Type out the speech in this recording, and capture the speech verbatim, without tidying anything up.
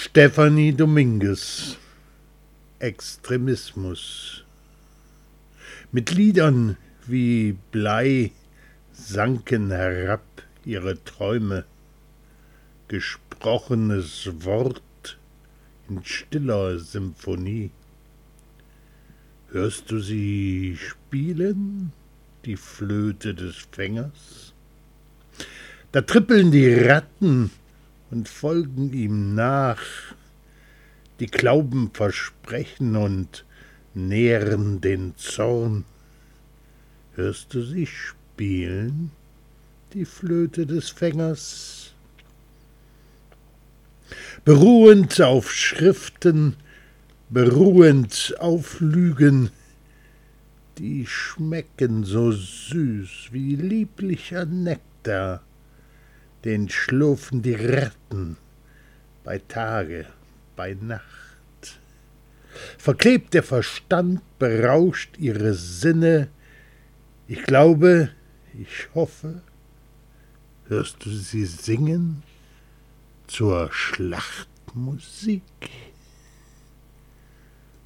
Stefanie Dominguez, Extremismus. Mit Liedern wie Blei sanken herab ihre Träume, gesprochenes Wort in stiller Symphonie. Hörst du sie spielen, die Flöte des Fängers? Da trippeln die Ratten und folgen ihm nach, die Glauben versprechen und nähren den Zorn. Hörst du sie spielen, die Flöte des Fängers? Beruhend auf Schriften, beruhend auf Lügen, die schmecken so süß wie lieblicher Nektar, den schlürfen die Ratten bei Tage, bei Nacht. Verklebt der Verstand, berauscht ihre Sinne. Ich glaube, ich hoffe, hörst du sie singen zur Schlachtmusik?